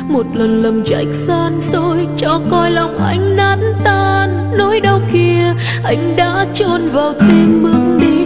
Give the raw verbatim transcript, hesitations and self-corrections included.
một lần lầm trách gian dối cho coi lòng anh nát tan. Nỗi đau kia anh đã chôn vào tim bước đi,